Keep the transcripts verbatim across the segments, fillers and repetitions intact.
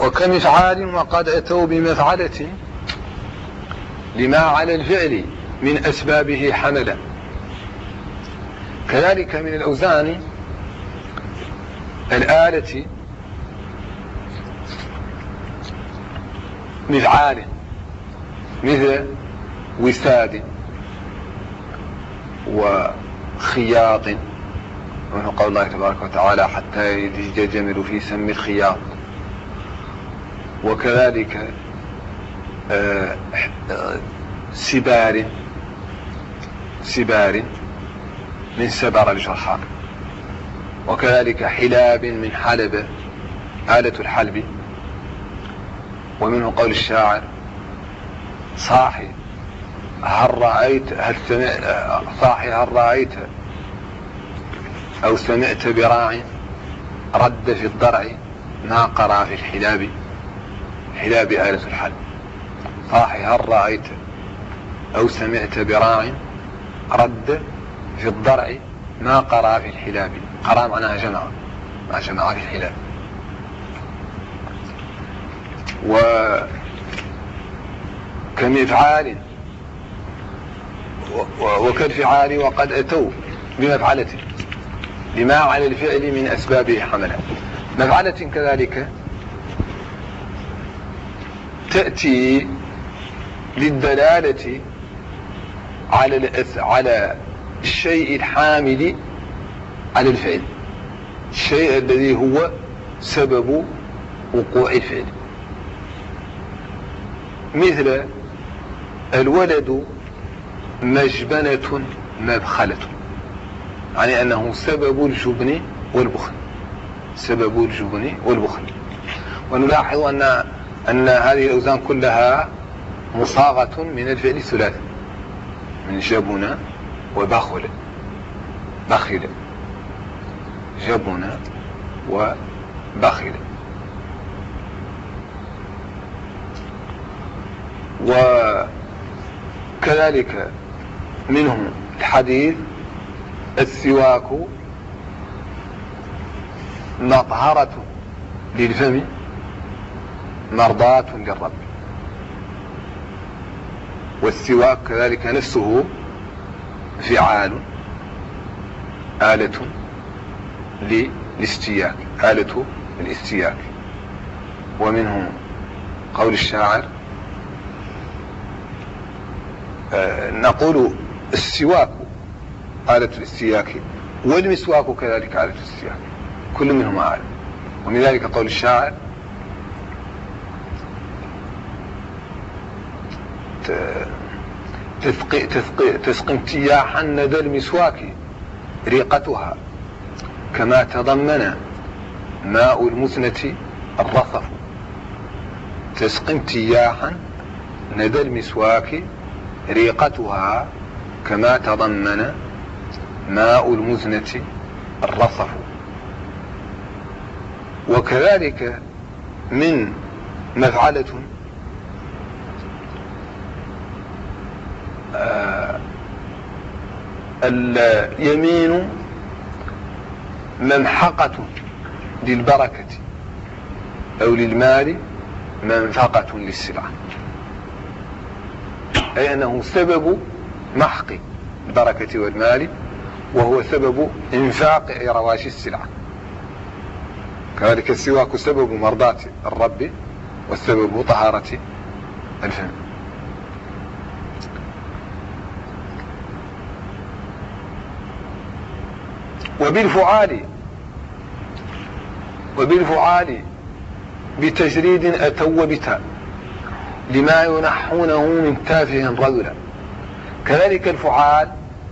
وكمفعال وقد أتوا بمفعلة لما على الفعل من أسبابه حملا. كذلك من الأوزان الآلة مفعال مثل وساد وخياط، ومن قول الله تبارك وتعالى حتى يلج الجمل في سم الخياط. وكذلك آه آه سبار سبار من سبر الجرحى. وكذلك حلاب من حلب آلة الحلب. ومنه قول الشاعر صاحي هل رأيت هل سمعت صاحي هل رأيت أو سمعت براع رد في الضرع ما قرأ في الحلاب. حلاب آلة الحلب. صاحي هل رأيت أو سمعت براع رد في الضرع ما قرأ في الحلاب. قرأ معناها جمع، ما جمع في الحلاب. وكمفعال وكالفعال وقد أتوا بمفعلة لما على الفعل من أسبابه حملا. مفعلة كذلك تأتي للدلالة على على الشيء الحامل على الفعل، الشيء الذي هو سبب وقوع الفعل. مثل الولد مجبنة مبخلة، يعني أنه سبب الجبن والبخل، سبب الجبن والبخل. ونلاحظ أن أن هذه الأوزان كلها مصاغة من الفعل الثلاثي من جبن وبخل. بخل جبن وبخل. وكذلك منهم الحديث السواك مطهرة للفم مرضاة للرب. والسواك كذلك نفسه فعال آلة للاستياك، آلة الاستياك. ومنهم قول الشاعر آه نقول السواك آلة الاستياك والمسواك كذلك آلة الاستياك، كل منهما آلة. ومن ذلك قول الشاعر تسقي, تسقي, تسقي امتياحا ندى المسواك ريقتها كما تضمن ماء المزنة الرصف. تسقي امتياحا ندى المسواك ريقتها كما تضمن ماء المزنة الرصف. وكذلك من مفعلة آه اليمين ممحقة للبركة أو للمال منفقة للسلعة، أي أنه سبب محق البركة والمال، وهو سبب إنفاق رواشي السلعة. كذلك السواك سبب مرضاة الرب والسبب طهارة الفم. وبالفعال وبالفعال بتجريد أتوا بتاء لما ينحونه من تافه رذلا. كذلك الفعال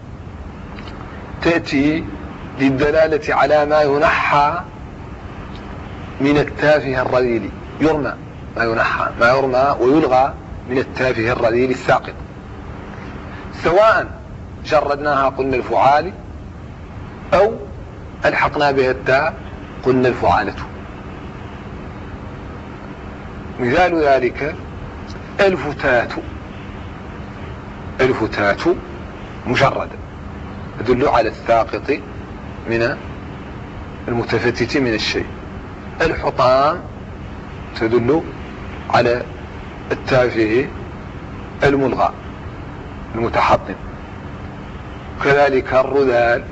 تأتي للدلالة على ما ينحى من التافه الرذيل، يرمى ما ينحى ما يرمى ويلغى من التافه الرذيل الساقط، سواء جردناها قلنا الفعال أو ألحقنا بها التاء قلنا الفعالة. مثال ذلك الفتاة، الفتاة مجرد يدل على الساقط من المتفتت من الشيء. الحطام تدل على التافه الملغى المتحطم. كذلك الرذال،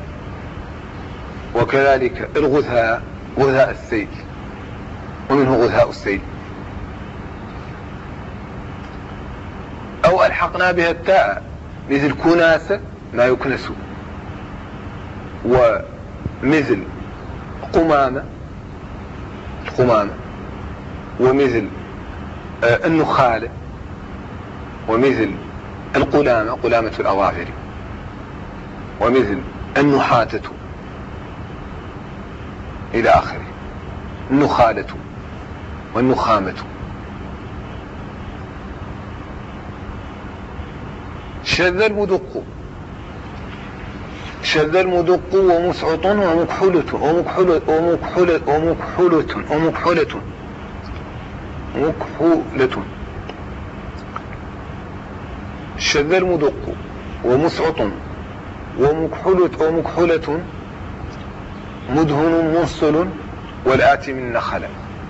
وكذلك الغثاء، غثاء السيل، ومنه غثاء السيل. أو ألحقنا بها التاء مثل كناسة ما يكنس، ومثل قمامة القمامة، ومثل النخالة، ومثل القلامة قلامة الأظافر، ومثل النحاتة إلى آخره، النخالة والنخامة. شذ المدق، شذ المدق ومسعط ومكحلة ومكحلة ومكحلة ومكحلة ومكحلة مكحولة. شذ المدق ومسعط ومكحلة ومكحلة مدهن منصل والآتي من نخل.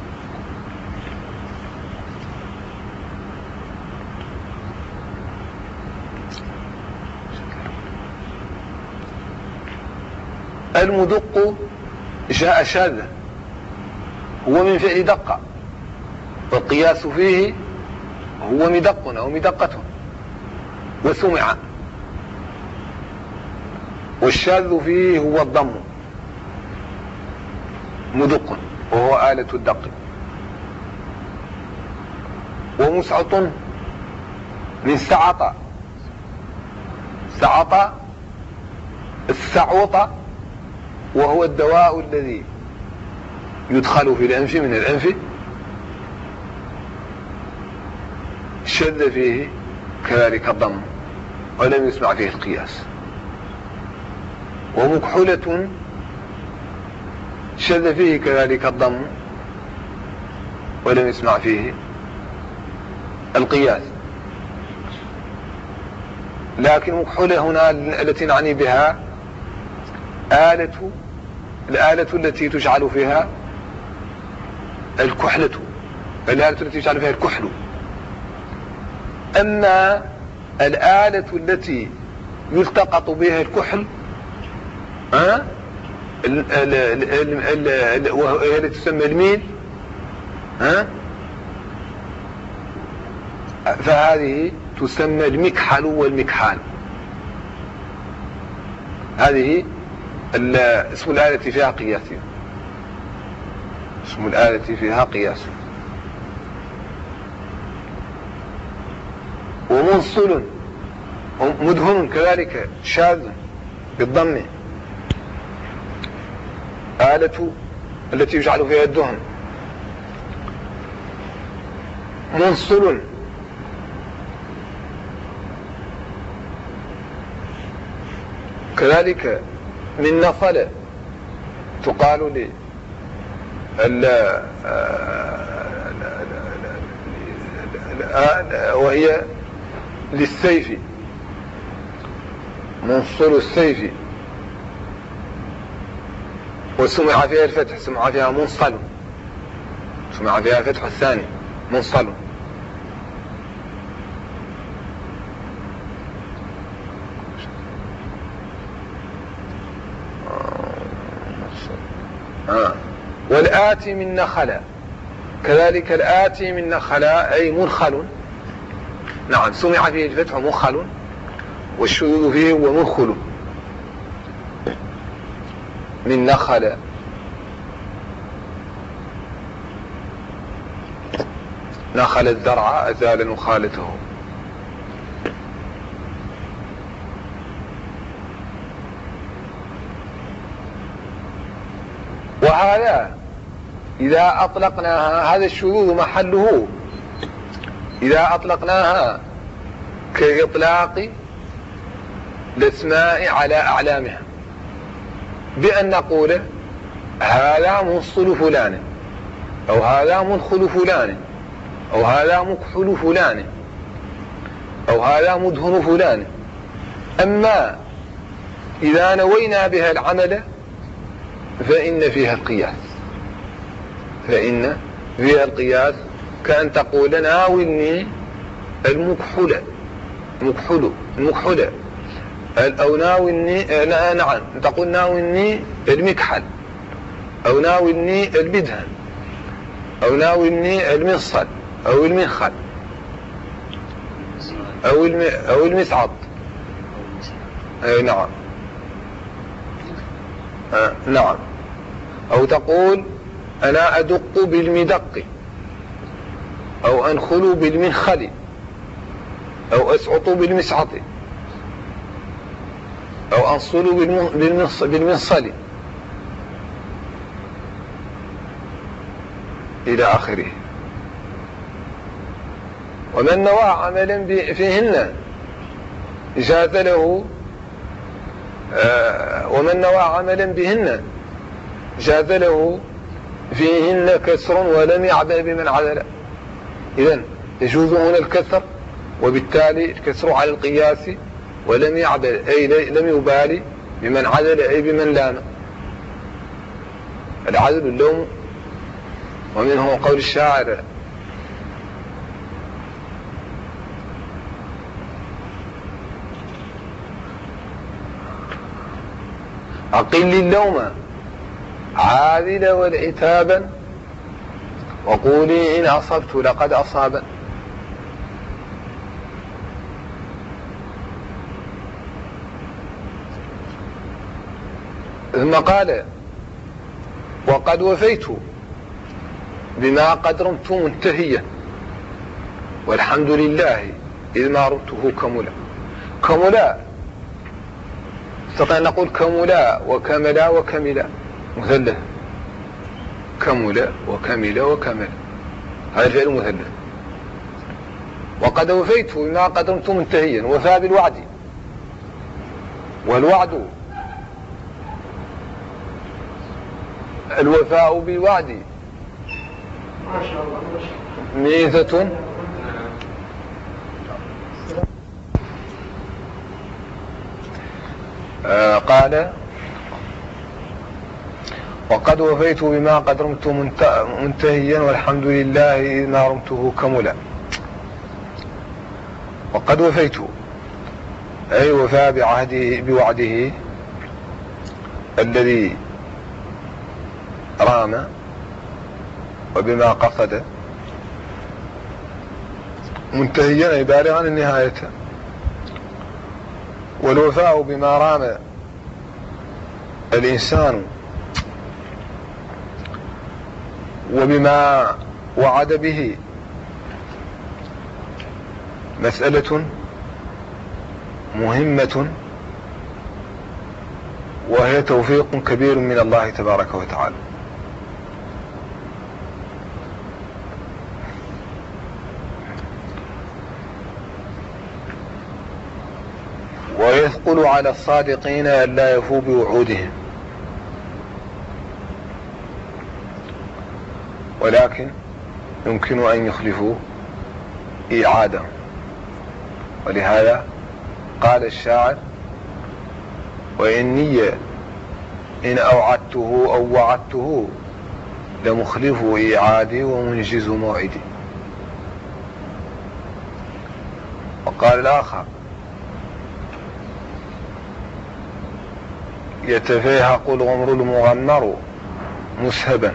المدق جاء شاذا، هو من فعل دقة، والقياس فيه هو مدق أو مدقة، وسمع. والشاذ فيه هو الضم، مدق وهو آلة الدق. ومسعط من سعط، سعط السعوط، وهو الدواء الذي يدخل في الأنف من الأنف. شذ فيه كذلك الضم ولم يسمع فيه القياس. ومكحلة شذ فيه كذلك الضم ولم يسمع فيه القياس. لكن مكحلة هنا التي نعني بها آلة الآلة التي تجعل فيها الكحلة، الآلة التي يجعل فيها الكحل. أما الآلة التي يلتقط بها الكحل ها وهي التي تسمى الميل ها فهذه تسمى المكحل والمكحال. هذه اسم الآلة فيها قياس، اسم الآلة فيها قياس. ومنصل مدهن كذلك شاذ بالضم، آلة التي يجعل فيها الدهن. منصل كذلك من نصل، تقال لي وهي للسيف، منصل السيف. وسمع فيها الفتح، سمع فيها منصل، سمع فيها الفتح الثاني منصل. آه. والآتي من نخل كذلك، الآتي من نخل أي منخل. نعم، سمع فيه الفتح منخل، والشذوذ فيه هو منخل. من نخل نخل الزرع أزال نخالته. وهذا إذا أطلقناها، هذا الشذوذ محله إذا أطلقناها كإطلاق الأسماء على أعلامها، بأن نقول هذا منصل فلان، أو هذا منخل فلان، أو هذا مكحل فلان، أو هذا مدهن فلان. أما إذا نوينا بها العمل فإن فيها القياس، فإن فيها القياس كأن تقول ناولني المكحلة المكحل المكحلة أو ناولني نعم تقول ناولني المكحل أو ناولني المدهن أو ناولني المنصل أو المنخل أو الم... أو المسعط. أي نعم. آه نعم. أو تقول أنا أدق بالمدق أو أنخل بالمنخل أو أسعط بالمسعط أو أنصل بالمنص... بالمنصل إلى آخره. ومن نوى عملا فيهن جاز له آه ومن نوى عملا بهن جاز له فيهن كسر ولم يعبأ بمن عدل. إذن يجوز هنا الكسر وبالتالي الكسر على القياس ولم يعبأ أي لم يبالي بمن عدل أي بمن لام. العدل اللوم. ومنه قول الشاعر أقل اللوم عادل والعتابا وقولي إن أصبت لقد أصابا. ثم قال وقد وفيت بما قد رمت منتهيا والحمد لله إذ ما رمته كملا. كملا نستطيع أن نقول كملا وكملا وكملا مثلث. كملا وكملا وكملا هذا الفعل مثلث. وقد وفيت بما قد رمت منتهيا وفى بالوعد. والوعد الوفاء بالوعد ميزة آه قال وقد وفيت بما قد رمت منتهيا والحمد لله إذ ما رمته كملا. وقد وفيت أي وفاء بعهده بوعده الذي رام وبما قصد منتهيا أي بالغا النهاية. والوفاء بما رام الإنسان وبما وعد به مسألة مهمة وهي توفيق كبير من الله تبارك وتعالى. ويثقل على الصادقين أن لا يفوا بوعودهم ولكن يمكن أن يخلفوا إيعادهم. ولهذا قال الشاعر وإني إن أوعدته أو وعدته لمخلف إيعادي ومنجز موعدي. وقال الآخر يتفيهق الغمر المغمر مسهبا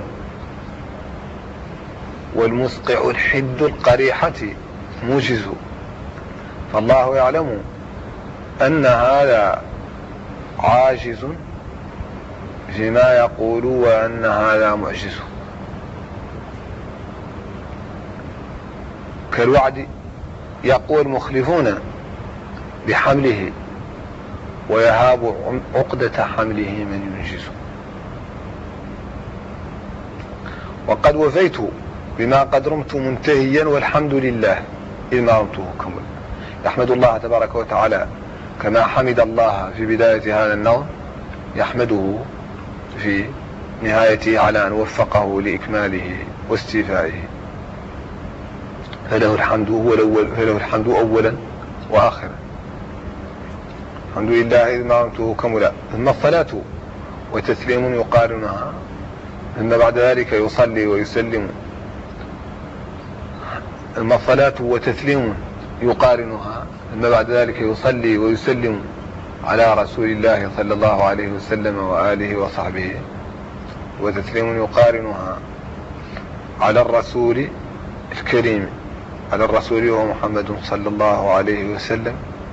والمسقع الحد القريحة موجز. فالله يعلم أن هذا عاجز فيما يقول وأن هذا معجز. كالوعد يقوى المخلفون بحمله ويهاب عقدة حمله من ينجز. وقد وفيت بما قد رمت منتهيا والحمد لله إذ ما رمته كمل. يحمد الله تبارك وتعالى كما حمد الله في بداية هذا النظم يحمده في نهايته على أن وفقه لإكماله واستيفائه. فله الحمد هو الأول فله الحمد أولا وآخرا. الحمد لله إذ ما رمته كملا. ثم الصلاة وتسليم يقارنها ثم بعد ذلك يصلي ويسلم ثم صلاة وتسليم يقارنها، ثم بعد ذلك يصلي ويسلم على رسول الله صلى الله عليه وسلم وآله وصحبه، وتسليم يقارنها على الرسول الكريم، على الرسول وهو محمد صلى الله عليه وسلم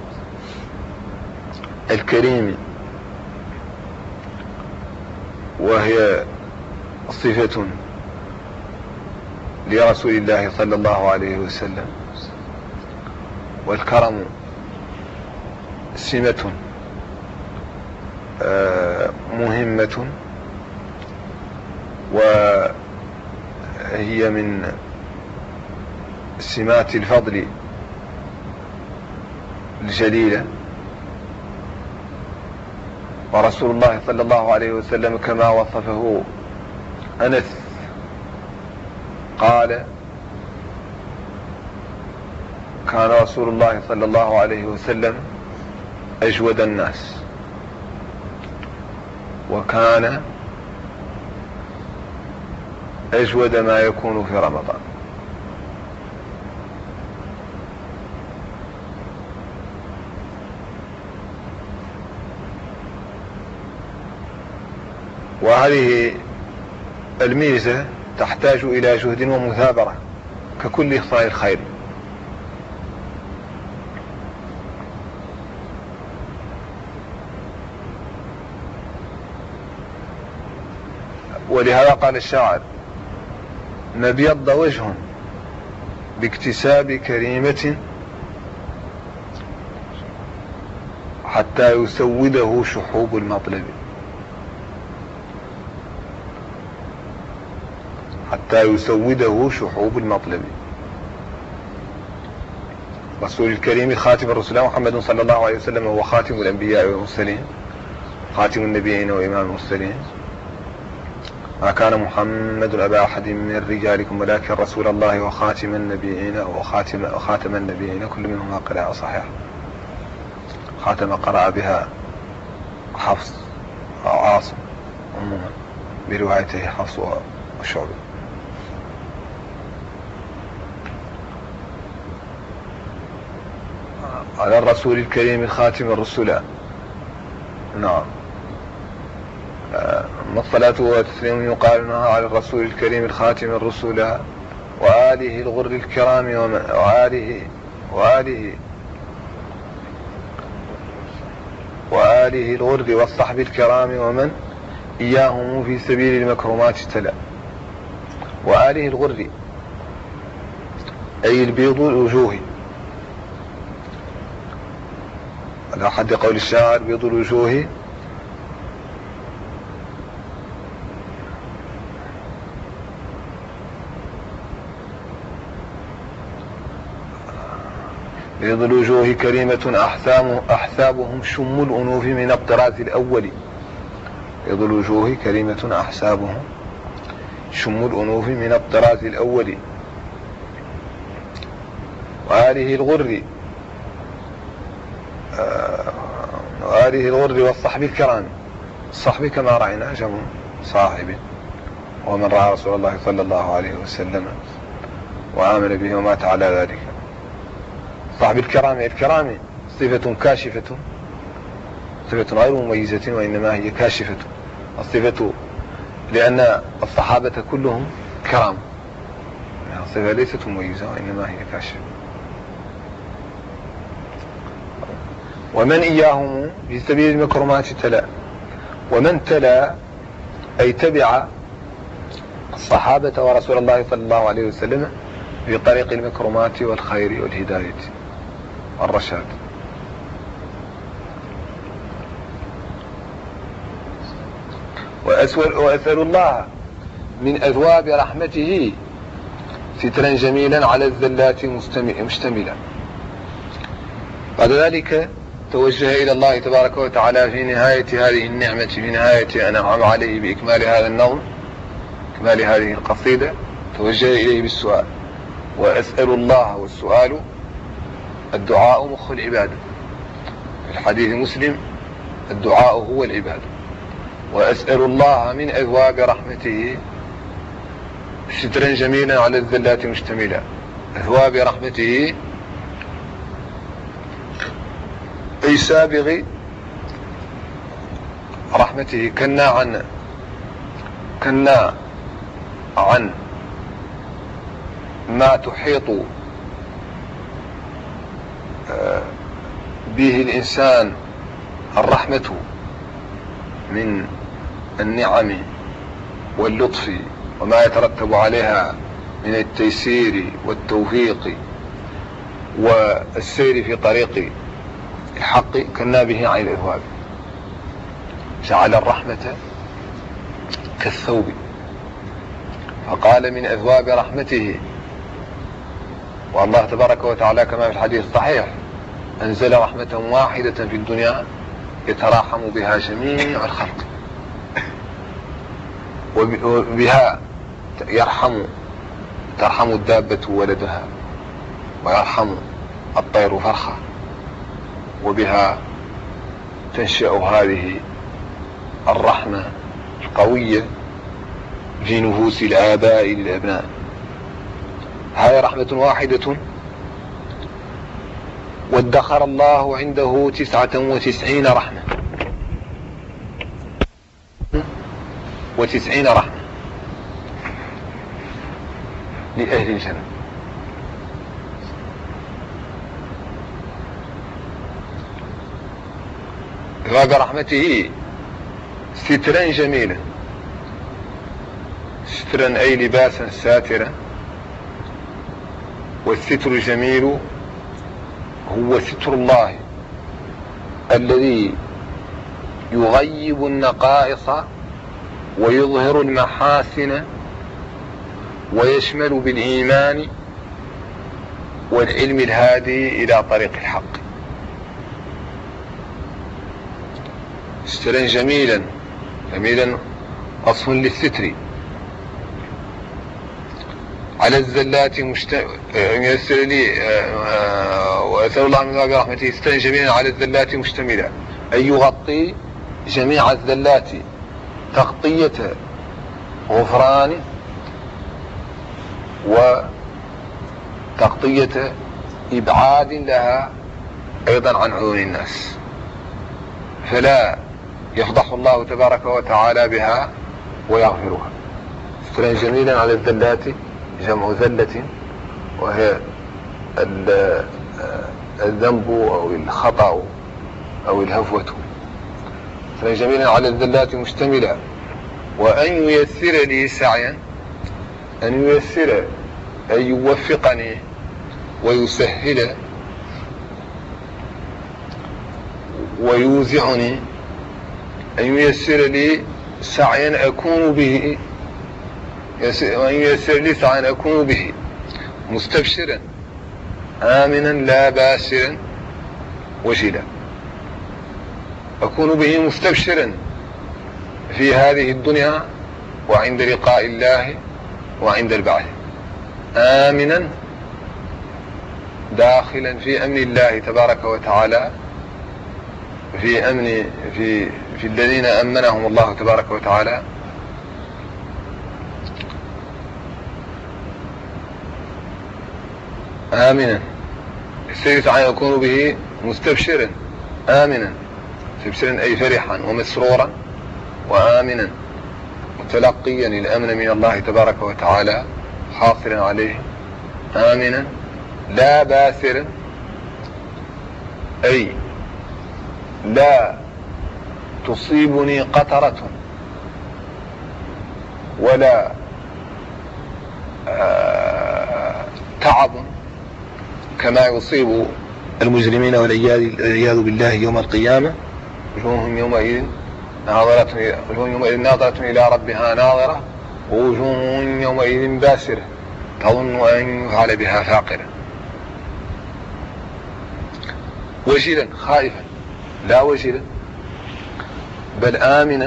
الكريم، وهي صفة لرسول الله صلى الله عليه وسلم، والكرم سمة مهمة، وهي من سمات الفضل الجليلة. ورسول الله صلى الله عليه وسلم كما وصفه أنس قال: كان رسول الله صلى الله عليه وسلم أجود الناس، وكان أجود ما يكون في رمضان. وهذه الميزة تحتاج إلى جهد ومثابرة ككل إخصاء الخير. ولهذا قال الشاعر: ما ابيض وجه باكتساب كريمة حتى يسوده شحوب المطلب، حتى يسوده شحوب المطلب. رسول الكريم خاتم الرسل محمد صلى الله عليه وسلم هو خاتم الأنبياء والمرسلين، خاتم النبيين وإمام المرسلين. ما كان محمد أبا أحد من رجالكم ولكن رسول الله وخاتم النبيين وخاتم, وخاتم النبيين، كل منهما قراءة صحيح. خاتم قرأ بها حفص أو عاصم عموما بروايته حفص وشعبة. على الرسول الكريم خاتم الرسل. نعم. الصلاة والتسليم يقارنها على الرسول الكريم الخاتم الرسل وآله الغر الكرام وآله وآله وآله الغر والصحب الكرام ومن إياهم في سبيل المكرمات تلا. وآله الغر أي البيض الوجوه، على حد قول الشاعر: بيض الوجوه بيض الوجوه كريمة أحسام أحسابهم شم الأنوف من الطراز الأول. بيض الوجوه كريمة أحسابهم شم الأنوف من الطراز الأول. وآله الغر وآله الغر والصحب الكرام. الصحب كما رأينا جمع صاحب، ومن رأى رسول الله صلى الله عليه وسلم وآمن به ومات على ذلك. صاحب الكرام، الكرام صفة كاشفة، صفة غير مميزة وإنما هي كاشفة. الصفة لأن الصحابة كلهم كرام، الصفة ليست مميزة وإنما هي كاشفة. ومن إياهم في سبيل المكرمات تلا. ومن تلا أي تبع الصحابة ورسول الله صلى الله عليه وسلم في طريق المكرمات والخير والهداية والرشاد. وأسأل الله من أثواب رحمته سترا جميلا على الزلات مشتملا. بعد ذلك توجه إلى الله تبارك وتعالى في نهاية هذه النعمة، في نهاية أن أنعم عليه بإكمال هذا النظم، إكمال هذه القصيدة، توجه إليه بالسؤال. وأسأل الله، والسؤال الدعاء مخ العبادة. في الحديث مسلم: الدعاء هو العبادة. وأسأل الله من أثواب رحمته سترا جميلا على الزلات مشتملا. أثواب رحمته أي سابغ رحمته. كنا عن كنا عن ما تحيط به الإنسان الرحمة من النعم واللطف وما يترتب عليها من التيسير والتوفيق والسير في طريق الحق. كنا به عن الأثواب، جعل الرحمة كالثوب، فقال من أثواب رحمته. والله تبارك وتعالى كما في الحديث الصحيح أنزل رحمة واحدة في الدنيا يتراحم بها جميع الخلق، وبها يرحم ترحم الدابة ولدها، ويرحم الطير فرخة، وبها تنشأ هذه الرحمة القوية في نفوس الآباء للأبناء. هذه رحمة واحدة وادخر الله عنده تسعة وتسعين رحمة وتسعين رحمة لأهل الجنة. وبرحمته سترا جميلا، سترا أي لباسا ساترا، والستر الجميل هو ستر الله الذي يغيب النقائص ويظهر المحاسن، ويشمل بالإيمان والعلم الهادي إلى طريق الحق. سترا جميلا، جميلا وصف للستر. على الزلات مشت... يسر لي وأسأل الله من باب رحمته سترا جميلا على الزلات مشتملا، أي يغطي جميع الزلات تغطية غفران وتغطية إبعاد لها أيضا عن عيون الناس، فلا يفضح الله تبارك وتعالى بها ويغفرها. سترا جميلا على الزلات جمع زلة، وهي الذنب أو الخطأ أو الهفوة. سترا جميلا على الزلات مشتملا، وأن ييسر لي سعيا، أن ييسر أن يوفقني ويسهل ويوزعني، أن ييسر لي سعيا أكون به، وأن ييسر لي سعيا أكون به مستبشرا آمنا لا باسرا وجلا، أكون به مستبشرا في هذه الدنيا وعند لقاء الله وعند البعث، آمنا داخلا في أمن الله تبارك وتعالى، في أمن في في الذين أمنهم الله تبارك وتعالى، آمنا. السيد تعالى يكون به مستبشرا آمنا، مستبشرا أي فرحا ومسرورا وآمنا، متلقيا الأمن من الله تبارك وتعالى حاصلا عليه، آمنا لا باسرا أي لا تصيبني قطرة ولا آه تعب كما يصيب المجرمين والعياذ بالله يوم القيامة. وجوههم يومئذ ناظرة وجوه يومئذ ناظرة إلى ربها ناظرة، ووجوه يومئذ باسرة تظن أن يفعل بها فاقرة. وجلا خائفا لا وجلا بل آمنا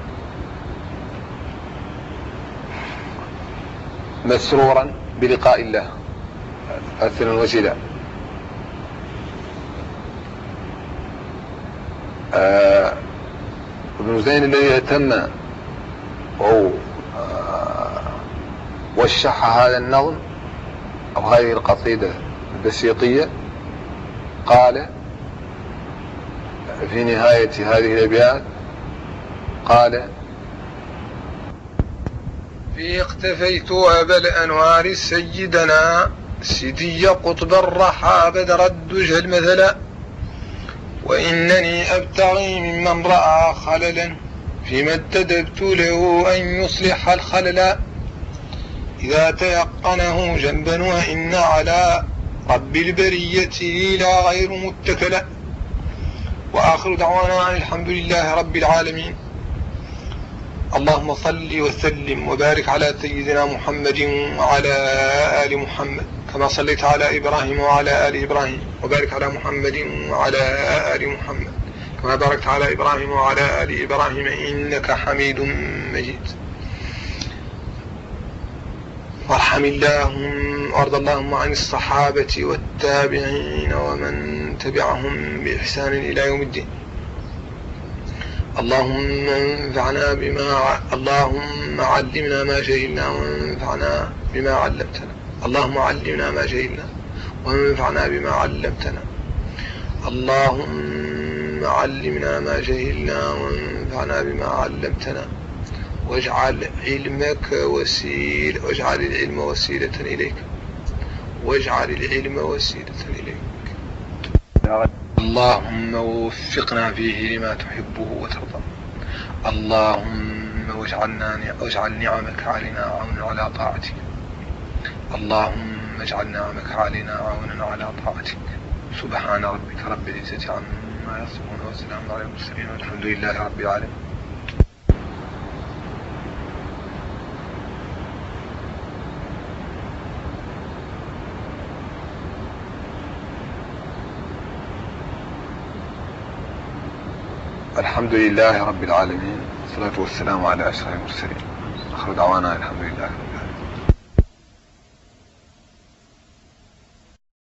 مسرورا بلقاء الله أثرا وجلا. آه ابن زين الذي اهتم أو آه وشح هذا النظم أو هذه القصيدة البسيطية قال في نهاية هذه الأبيات قال: فيه اقتفيت أبا الأنوار سيدنا سيدي قطب الرحى بدر الدجى المثلا، وإنني أبتغي ممن رأى خللا فيما اتدبت له أن يصلح الخلل إذا تيقنه جنبا، وإن على رب البرية لا غير متكلا. وآخر دعوانا الحمد لله رب العالمين. اللهم صل وسلم وبارك على سيدنا محمد وعلى آل محمد كما صليت على إبراهيم وعلى آل إبراهيم، وبارك على محمد وعلى آل محمد كما باركت على إبراهيم وعلى آل إبراهيم إنك حميد مجيد. وارحم اللهم وارض اللهم عن الصحابة والتابعين ومن تبعهم بإحسان إلى يوم الدين. اللهم انفعنا بما اللهم علمنا ما جهلنا وانفعنا بما علمتنا. اللهم علمنا ما جهلنا وانفعنا بما علمتنا. اللهم علمنا ما جهلنا وانفعنا بما علمتنا، واجعل علمك وسيل واجعل العلم وسيلة إليك واجعل العلم وسيلة إليك. اللهم وفقنا فيه لما تحبه وترضى. اللهم واجعلنا واجعل نعمك علينا عونا على طاعتك. اللهم اجعل نعمك علينا عونا على طاعتك. سبحان ربك رب العزة عما يصفون وسلام على المرسلين والحمد لله رب العالمين. الحمد لله رب العالمين، والصلاة والسلام على أشرف المرسلين. آخر دعوانا الحمد لله.